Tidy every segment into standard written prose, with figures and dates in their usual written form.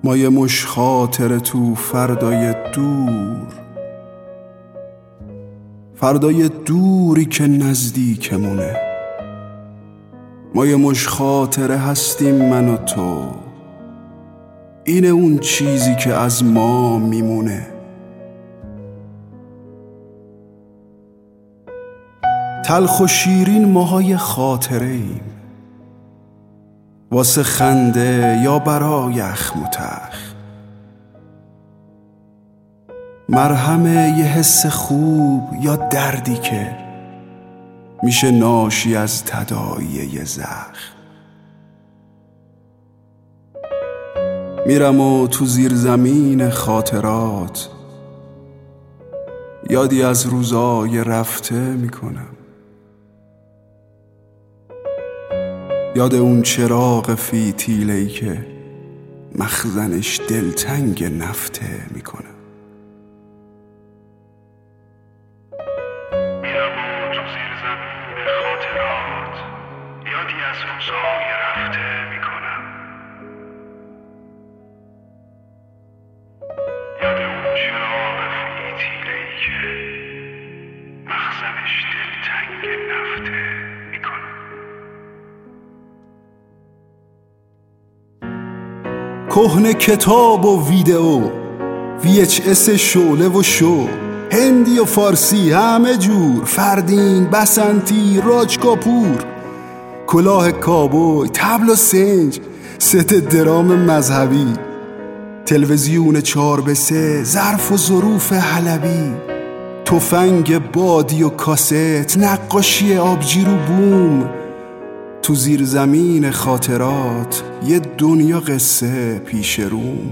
ما یه مش خاطره تو فردای دوری که نزدیکمونه. ما یه مش خاطره هستیم من و تو، اینه اون چیزی که از ما میمونه. تلخ و شیرین ماهای خاطره ایم، واسه خنده یا برای اخم و تخ، مرهم یه حس خوب یا دردی که میشه ناشی از تداعی یه زخم. میرم و تو زیر زمین خاطرات یادی از روزای رفته میکنم، یاد اون چراغ فیتیله‌ای که مخزنش دلتنگ نفته میکنم. میرم و تو زیر زمین خاطرات یادی از روزهای رفته میکنم، یاد اون چراغ فیتیله‌ای که مخزنش دلتنگ نفته میکنم. کهنه کتاب و ویدئو، VHS شعله و شو، هندی و فارسی همه جور، فردین، بسنتی، راج کاپور، کلاه کابوی، تبل و سنج، ست درام مذهبی، تلویزیون 4x3، ظرف و ظروف حلبی، تفنگ بادی و کاست، نقاشی آبجی رو بوم. تو زیر زمین خاطرات یه دنیا قصه پیش روم.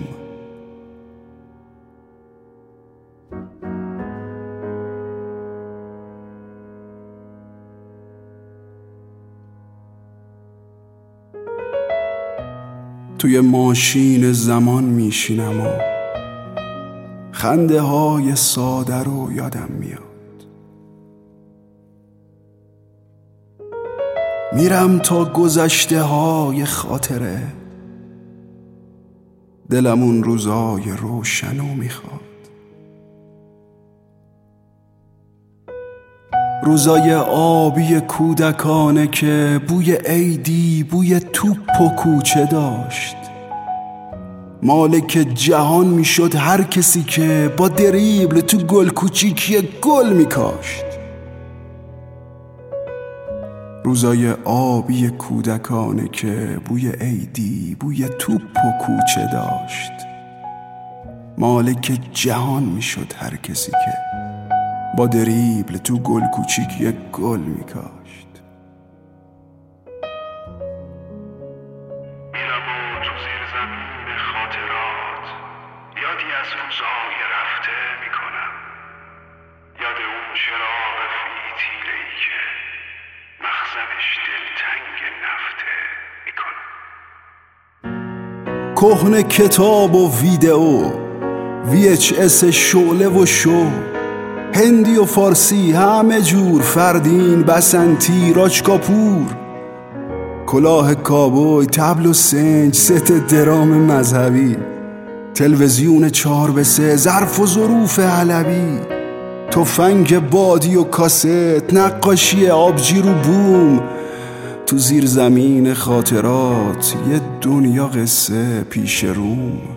توی ماشین زمان میشینم و خنده های ساده رو یادم میاد. میرم تا گذشته های خاطره، دلم اون روزای روشنو میخواد. روزای آبی کودکانه که بوی عیدی، بوی توپ و کوچه داشت. مالک جهان میشد هر کسی که با دریبل تو گل کوچیکی گل میکاشت. روزای آبی کودکانه که بوی عیدی، بوی توپ و کوچه داشت. مالک جهان میشد هر کسی که با دریبل تو گل کوچیکی گل میکاشت. میرم و تو زیر زمین خاطرات یادی از روزهای رفته میکنم، یاد اون چراغ فیتیله‌ای که مخزنش دلتنگ نفته میکنم. کهنه کتاب و ویدئو، VHS شعله و شو، هندی و فارسی همه جور، فردین، بسنتی، راج کاپور، کلاه کابوی، تبل و سنج، ست درام مذهبی، تلویزیون 4x3، ظرف و ظروف حلبی، تفنگ بادی و کاست، نقاشی آبجی رو بوم. تو زیر زمین خاطرات یه دنیا قصه پیش روم.